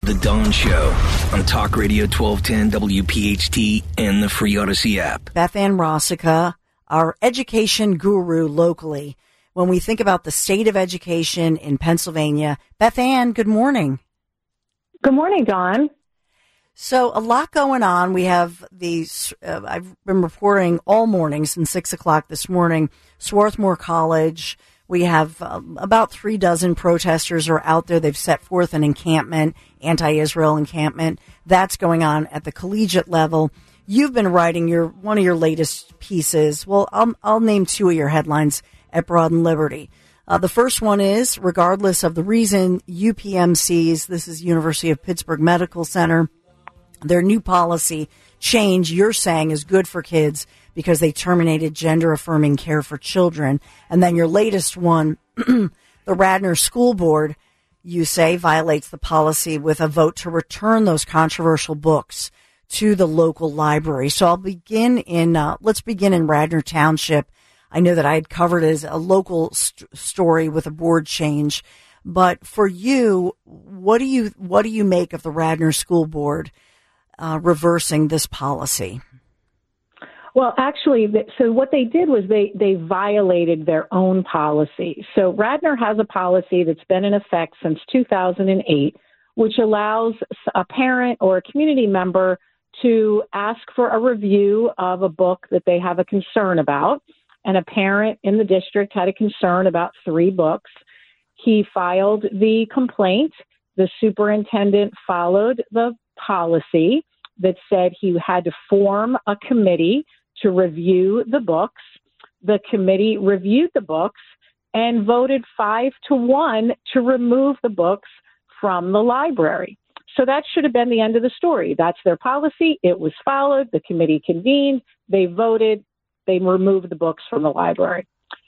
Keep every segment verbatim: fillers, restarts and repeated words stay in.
The Dawn Show on Talk Radio twelve ten W P H T and the free Odyssey app. Beth Ann Rossica, our education guru locally. When we think about the state of education in Pennsylvania, Beth Ann, good morning. Good morning, Dawn. So a lot going on. We have these, uh, I've been reporting all morning since six o'clock this morning, Swarthmore College. We have um, about three dozen protesters are out there. They've set forth an encampment, anti-Israel encampment. That's going on at the collegiate level. You've been writing your one of your latest pieces. Well, I'll, I'll name two of your headlines at Broad and Liberty. Uh, the first one is, regardless of the reason, U P M C's, this is University of Pittsburgh Medical Center, their new policy change, you're saying, is good for kids because they terminated gender-affirming care for children. And then your latest one, the Radnor School Board, you say, violates the policy with a vote to return those controversial books to the local library. So I'll begin in, uh, let's begin in Radnor Township. I know that I had covered it as a local st- story with a board change. But for you, what do you, what do you make of the Radnor School Board uh, reversing this policy? Well, actually, so what they did was they, they violated their own policy. So Radnor has a policy that's been in effect since two thousand eight, which allows a parent or a community member to ask for a review of a book that they have a concern about. And a parent in the district had a concern about three books. He filed the complaint. The superintendent followed the policy that said he had to form a committee to review the books. The committee reviewed the books and voted five to one to remove the books from the library. So that should have been the end of the story. That's their policy. It was followed. The committee convened. They voted. They removed the books from the library.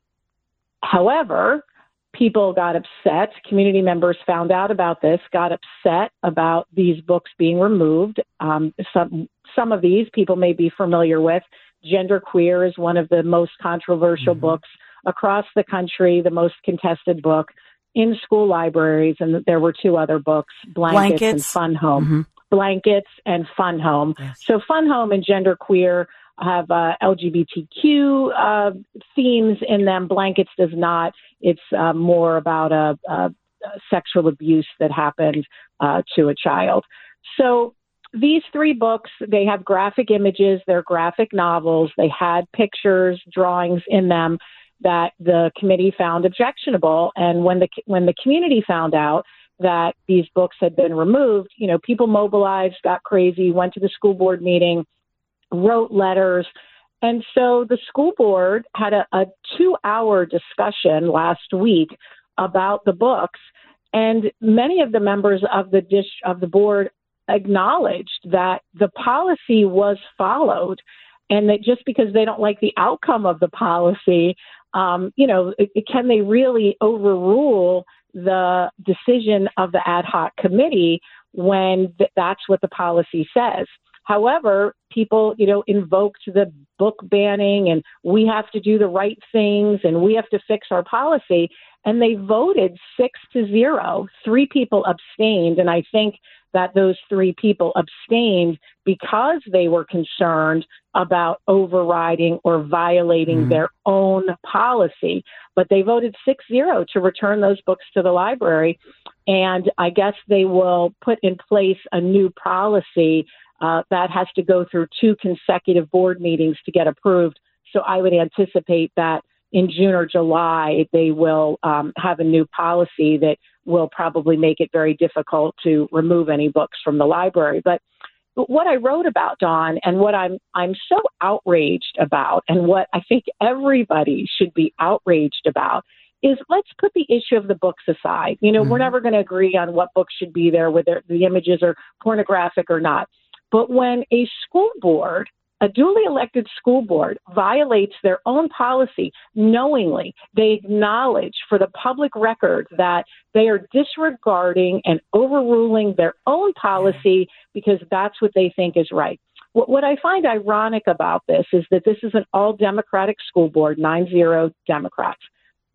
However, people got upset. Community members found out about this, got upset about these books being removed. Um, some some of these people may be familiar with. Genderqueer is one of the most controversial mm-hmm. books across the country, the most contested book in school libraries. And there were two other books, Blankets, Blankets. and Fun Home. Mm-hmm. Blankets and Fun Home. Yes. So Fun Home and Genderqueer have uh, L G B T Q uh, themes in them. Blankets does not. It's uh, more about a, a, a sexual abuse that happened uh, to a child. So these three books, they have graphic images. They're graphic novels. They had pictures, drawings in them that the committee found objectionable. And when the when the community found out that these books had been removed, you know, people mobilized, got crazy, went to the school board meeting, wrote letters. And so the school board had a, a two-hour discussion last week about the books. And many of the members of the dish of the board acknowledged that the policy was followed and that just because they don't like the outcome of the policy, um, you know, it, it, can they really overrule the decision of the ad hoc committee when th- that's what the policy says? However, people, you know, invoked the book banning and we have to do the right things and we have to fix our policy. And they voted six to zero. Three people abstained. And I think that those three people abstained because they were concerned about overriding or violating mm-hmm. their own policy. But they voted six zero to return those books to the library. And I guess they will put in place a new policy uh, that has to go through two consecutive board meetings to get approved. So I would anticipate that in June or July, they will um, have a new policy that will probably make it very difficult to remove any books from the library. But, but what I wrote about, Dawn, and what I'm I'm so outraged about, and what I think everybody should be outraged about, is let's put the issue of the books aside. You know, mm-hmm. we're never going to agree on what books should be there, whether the images are pornographic or not. But when a school board, a duly elected school board, violates their own policy knowingly, they acknowledge for the public record that they are disregarding and overruling their own policy because that's what they think is right. What, what I find ironic about this is that this is an all-Democratic school board, nine zero Democrats.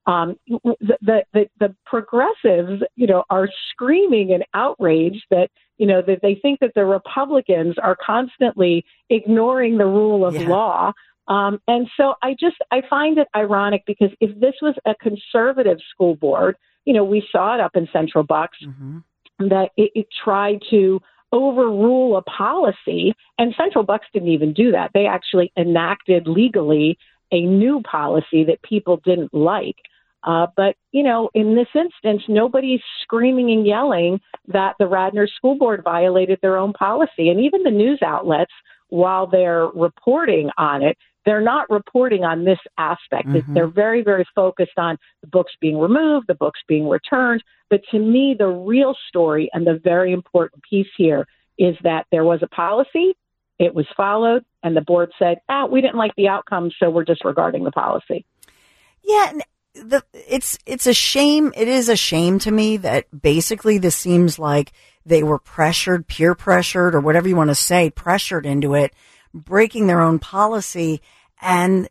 Um, the, the, the progressives, you know, are screaming and outraged that, you know, that they think that the Republicans are constantly ignoring the rule of yeah. law. Um, and so I just, I find it ironic because if this was a conservative school board, you know, we saw it up in Central Bucks, mm-hmm. that it, it tried to overrule a policy, and Central Bucks didn't even do that. They actually enacted legally a new policy that people didn't like. Uh, but, you know, in this instance, nobody's screaming and yelling that the Radnor School Board violated their own policy. And even the news outlets, while they're reporting on it, they're not reporting on this aspect. Mm-hmm. They're very, very focused on the books being removed, the books being returned. But to me, the real story and the very important piece here is that there was a policy, it was followed, and the board said, ah, we didn't like the outcome, so we're disregarding the policy. Yeah, and the, it's it's a shame. It is a shame to me that basically this seems like they were pressured, peer pressured, or whatever you want to say, pressured into it, breaking their own policy and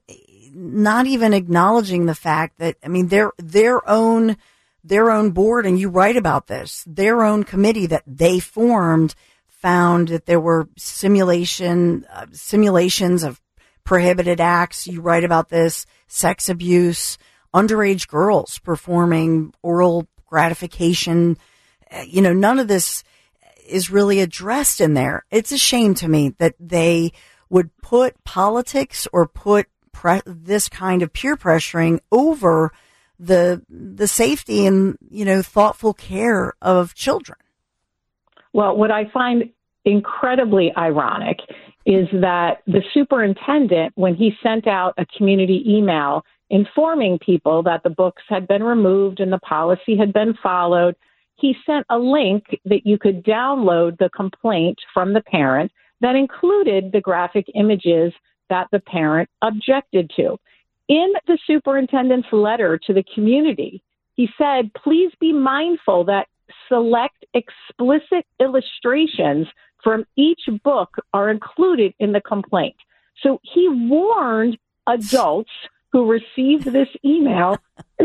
not even acknowledging the fact that, I mean, their their own their own board, and you write about this, their own committee that they formed found that there were simulation uh, simulations of prohibited acts. You write about this, sex abuse, underage girls performing oral gratification. You know, none of this is really addressed in there. It's a shame to me that they would put politics or put pre- this kind of peer pressuring over the the safety and, you know, thoughtful care of children. Well, what I find incredibly ironic is that the superintendent, when he sent out a community email informing people that the books had been removed and the policy had been followed, he sent a link that you could download the complaint from the parent that included the graphic images that the parent objected to. In the superintendent's letter to the community, he said, please be mindful that select explicit illustrations from each book are included in the complaint. So he warned adults who received this email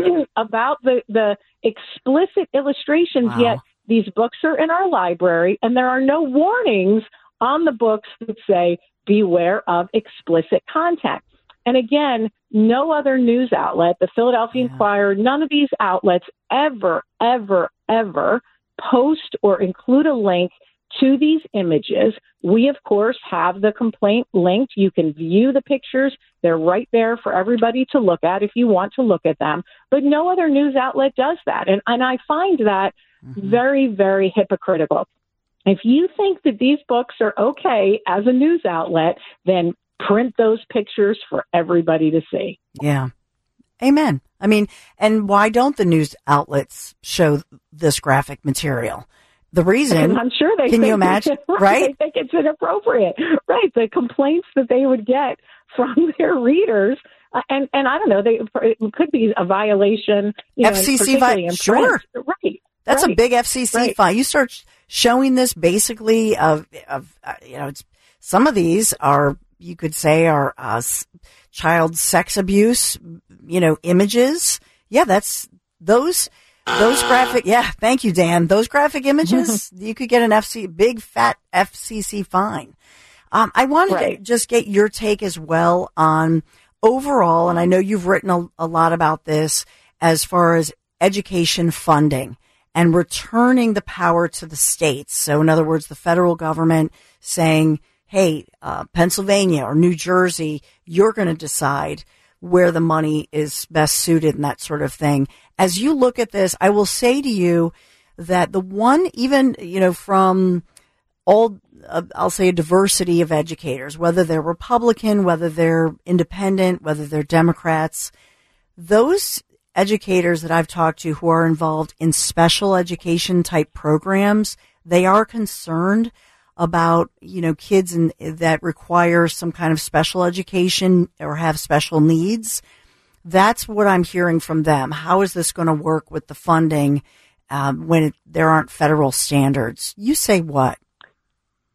about the, the explicit illustrations, wow. Yet these books are in our library and there are no warnings on the books that say, beware of explicit content. And again, no other news outlet, the Philadelphia yeah. Inquirer, none of these outlets ever, ever, ever post or include a link to these images. We, of course, have the complaint linked. You can view the pictures. They're right there for everybody to look at if you want to look at them. But no other news outlet does that. And, and I find that mm-hmm. very, very hypocritical. If you think that these books are okay as a news outlet, then print those pictures for everybody to see. Yeah. Amen. I mean, and why don't the news outlets show this graphic material? The reason, I'm sure they can think you imagine, right? right? They think it's inappropriate, right? The complaints that they would get from their readers, uh, and and I don't know, they it could be a violation. You F C C fine, sure, right? That's right, a big F C C right. fine. You start showing this basically of of uh, you know, it's, some of these are, you could say, are uh, child sex abuse, you know, images. Yeah, that's those. Those graphic, yeah, thank you, Dan. Those graphic images, you could get an F C, big fat F C C fine. Um, I wanted right. to just get your take as well on overall, and I know you've written a, a lot about this as far as education funding and returning the power to the states. So in other words, the federal government saying, hey, uh, Pennsylvania or New Jersey, you're going to decide where the money is best suited and that sort of thing. As you look at this, I will say to you that the one, even, you know, from all, uh, I'll say a diversity of educators, whether they're Republican, whether they're independent, whether they're Democrats, those educators that I've talked to who are involved in special education type programs, they are concerned about, you know, kids in, that require some kind of special education or have special needs. That's what I'm hearing from them. How is this going to work with the funding um, when it, there aren't federal standards? You say what?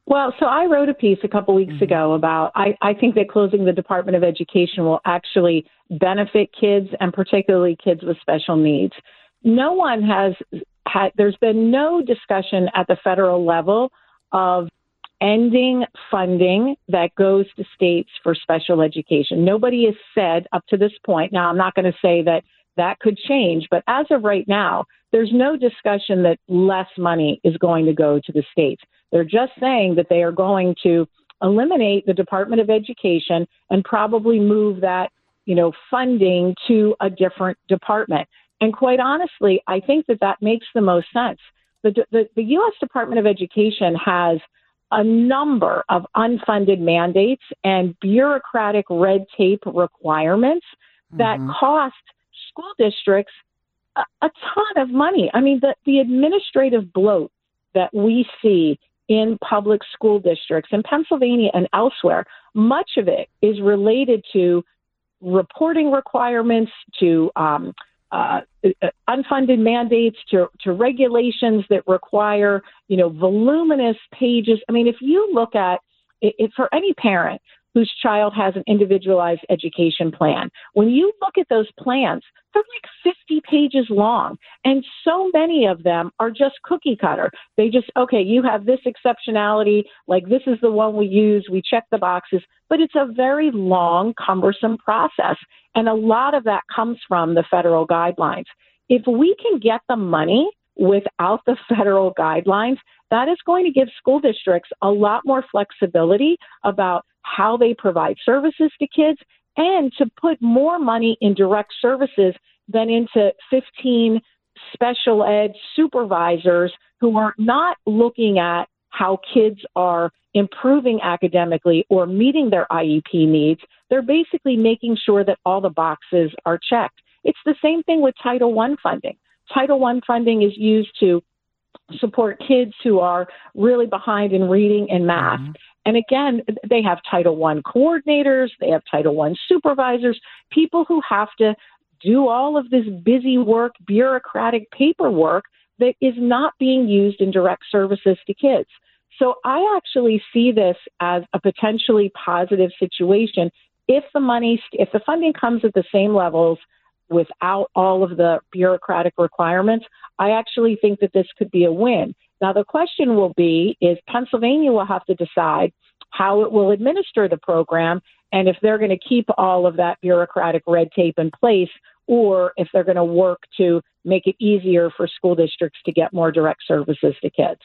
Well, so I wrote a piece a couple weeks mm-hmm. ago about I, I think that closing the Department of Education will actually benefit kids, and particularly kids with special needs. No one has had, there's been no discussion at the federal level of ending funding that goes to states for special education. Nobody has said up to this point. Now, I'm not going to say that that could change, but as of right now, there's no discussion that less money is going to go to the states. They're just saying that they are going to eliminate the Department of Education and probably move that, you know, funding to a different department. And quite honestly, I think that that makes the most sense. The, the, the U S Department of Education has a number of unfunded mandates and bureaucratic red tape requirements that mm-hmm. cost school districts a, a ton of money. I mean, the, the administrative bloat that we see in public school districts in Pennsylvania and elsewhere, much of it is related to reporting requirements, to um, uh, unfunded mandates, to, to regulations that require, you know, voluminous pages. I mean, if you look at it, for any parent whose child has an individualized education plan, when you look at those plans, they're like fifty pages long. And so many of them are just cookie cutter. They just, okay, you have this exceptionality, like this is the one we use, we check the boxes, but it's a very long, cumbersome process. And a lot of that comes from the federal guidelines. If we can get the money without the federal guidelines, that is going to give school districts a lot more flexibility about how they provide services to kids and to put more money in direct services than into fifteen special ed supervisors who are not looking at how kids are improving academically or meeting their I E P needs. They're basically making sure that all the boxes are checked. It's the same thing with Title one funding. Title one funding is used to support kids who are really behind in reading and math. Mm-hmm. And again, they have Title one coordinators, they have Title one supervisors, people who have to do all of this busy work, bureaucratic paperwork that is not being used in direct services to kids. So I actually see this as a potentially positive situation if the money, if the funding comes at the same levels without all of the bureaucratic requirements. I actually think that this could be a win. Now, the question will be, is Pennsylvania will have to decide how it will administer the program and if they're going to keep all of that bureaucratic red tape in place or if they're going to work to make it easier for school districts to get more direct services to kids.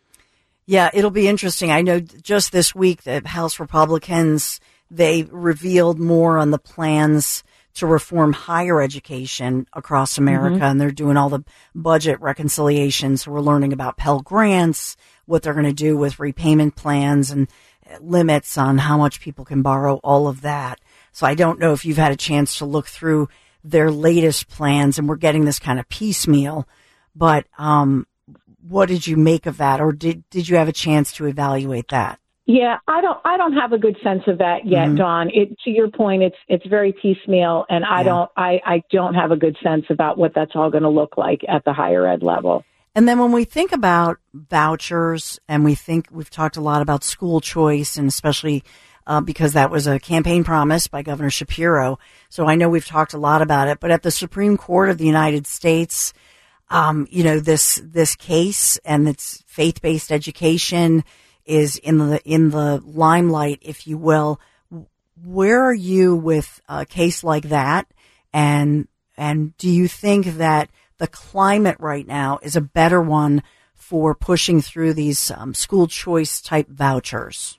Yeah, it'll be interesting. I know just this week the House Republicans, they revealed more on the plans to reform higher education across America, mm-hmm. and they're doing all the budget reconciliations. So we're learning about Pell Grants, what they're going to do with repayment plans and limits on how much people can borrow, all of that. So I don't know if you've had a chance to look through their latest plans, and we're getting this kind of piecemeal, but um, what did you make of that, or did did you have a chance to evaluate that? Yeah, I don't. I don't have a good sense of that yet, mm-hmm. Dawn. It, to your point, it's it's very piecemeal, and I yeah. don't. I, I don't have a good sense about what that's all going to look like at the higher ed level. And then when we think about vouchers, and we think we've talked a lot about school choice, and especially uh, because that was a campaign promise by Governor Shapiro. So I know we've talked a lot about it. But at the Supreme Court of the United States, um, you know, this this case and its faith-based education is in the in the limelight, if you will. Where are you with a case like that? And and do you think that the climate right now is a better one for pushing through these um, school choice type vouchers?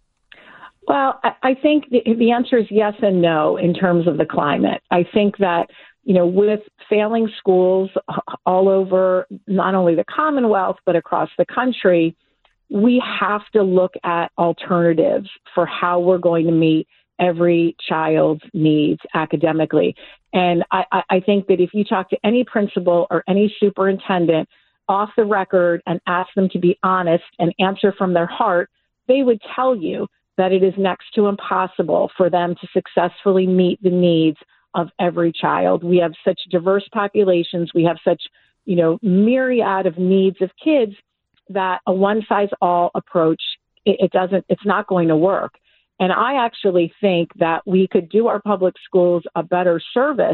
Well, I, I think the, the answer is yes and no in terms of the climate. I think that, you know, with failing schools all over not only the Commonwealth, but across the country, we have to look at alternatives for how we're going to meet every child's needs academically. And I, I think that if you talk to any principal or any superintendent off the record and ask them to be honest and answer from their heart, they would tell you that it is next to impossible for them to successfully meet the needs of every child. We have such diverse populations. We have such, you know, myriad of needs of kids that a one-size-all approach it, it doesn't, it's not going to work. And I actually think that we could do our public schools a better service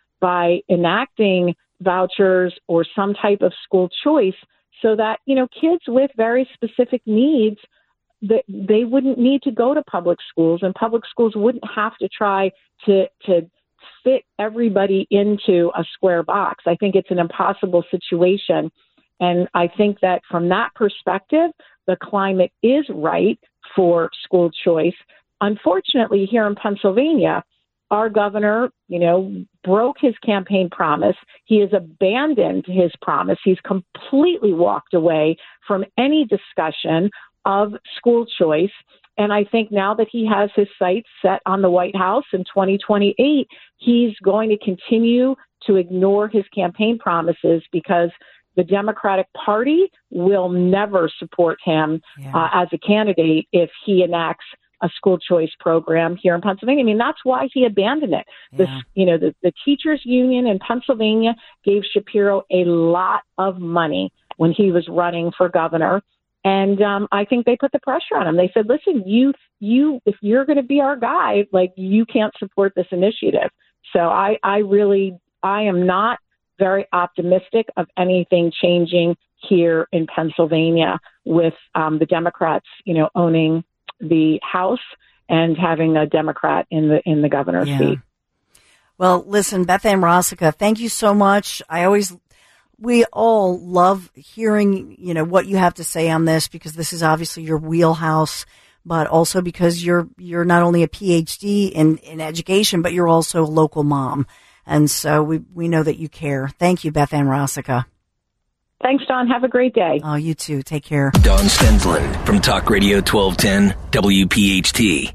by enacting vouchers or some type of school choice so that, you know, kids with very specific needs, that they wouldn't need to go to public schools, and public schools wouldn't have to try to, to fit everybody into a square box. I think it's an impossible situation. And I think that from that perspective, the climate is right for school choice. Unfortunately, here in Pennsylvania, our governor, you know, broke his campaign promise. He has abandoned his promise. He's completely walked away from any discussion of school choice. And I think now that he has his sights set on the White House in twenty twenty-eight, he's going to continue to ignore his campaign promises, because the Democratic Party will never support him yeah. uh, as a candidate if he enacts a school choice program here in Pennsylvania. I mean, that's why he abandoned it. Yeah. The, you know, the, the teachers union in Pennsylvania gave Shapiro a lot of money when he was running for governor. And um, I think they put the pressure on him. They said, listen, you, you, if you're going to be our guy, like, you can't support this initiative. So I, I really, I am not very optimistic of anything changing here in Pennsylvania with um, the Democrats, you know, owning the House and having a Democrat in the in the governor's yeah. seat. Well, listen, Beth Ann Rosica, thank you so much. I always, we all love hearing, you know, what you have to say on this, because this is obviously your wheelhouse, but also because you're you're not only a P H D in, in education, but you're also a local mom. And so we, we know that you care. Thank you, Beth Ann Rosica. Thanks, Dawn. Have a great day. Oh, you too. Take care. Dawn Stensland from Talk Radio twelve ten W P H T.